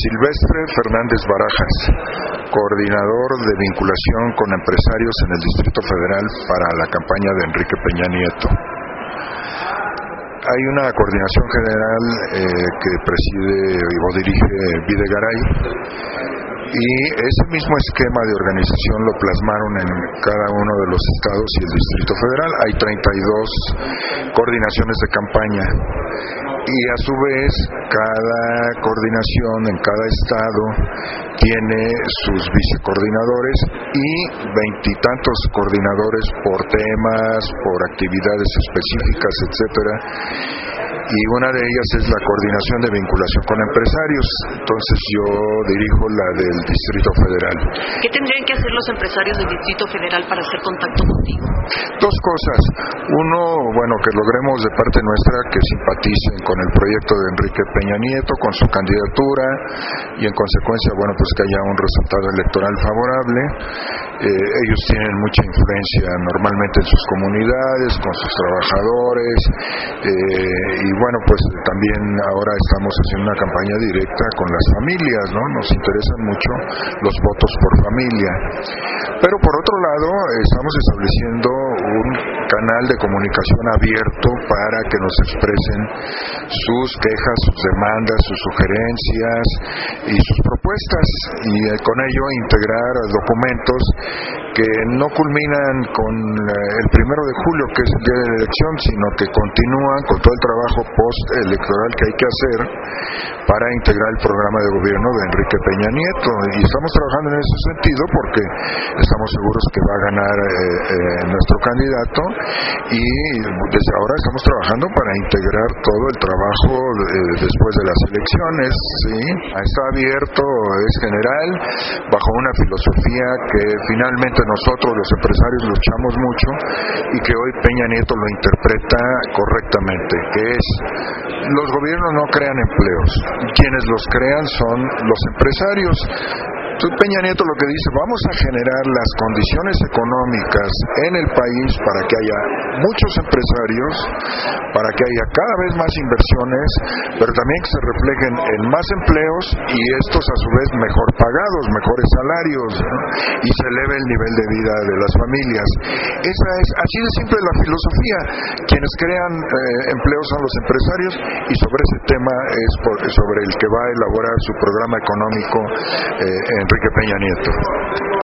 Silvestre Fernández Barajas, coordinador de vinculación con empresarios en el Distrito Federal para la campaña de Enrique Peña Nieto. Hay una coordinación general que preside o dirige Videgaray, y ese mismo esquema de organización lo plasmaron en cada uno de los estados y el Distrito Federal. Hay 32 coordinaciones de campaña y a su vez cada coordinación en cada estado tiene sus vicecoordinadores y 20 y tantos coordinadores por temas, por actividades específicas, etcétera. Y una de ellas es la coordinación de vinculación con empresarios. Entonces yo dirijo la del Distrito Federal. ¿Qué tendrían que hacer los empresarios del Distrito Federal para hacer contacto contigo? Dos cosas. Uno, que logremos de parte nuestra que simpaticen con el proyecto de Enrique Peña Nieto, con su candidatura, y en consecuencia, pues que haya un resultado electoral favorable. Ellos tienen mucha influencia normalmente en sus comunidades, con sus trabajadores, y pues también ahora estamos haciendo una campaña directa con las familias, ¿no? Nos interesan mucho los votos por familia. Pero por otro lado, estamos estableciendo un canal de comunicación abierto para que nos expresen sus quejas, sus demandas, sus sugerencias y sus propuestas, y con ello integrar documentos que no culminan con el 1 de julio, que es el día de la elección, sino que continúan con todo el trabajo post-electoral que hay que hacer para integrar el programa de gobierno de Enrique Peña Nieto. Y estamos trabajando en ese sentido porque estamos seguros que va a ganar nuestro candidato, y desde ahora estamos trabajando para integrar todo el trabajo después de las elecciones, ¿sí? Está abierto, es general, bajo una filosofía que finalmente nosotros los empresarios luchamos mucho y que hoy Peña Nieto lo interpreta correctamente, que es: los gobiernos no crean empleos, quienes los crean son los empresarios. Peña Nieto lo que dice: vamos a generar las condiciones económicas en el país para que haya muchos empresarios, para que haya cada vez más inversiones, pero también que se reflejen en más empleos, y estos a su vez mejor pagados, mejores salarios, ¿no? Y se eleve el nivel de vida de las familias. Esa es así de simple la filosofía. Quienes crean empleos son los empresarios, y sobre ese tema es sobre el que va a elaborar su programa económico Enrique Peña Nieto.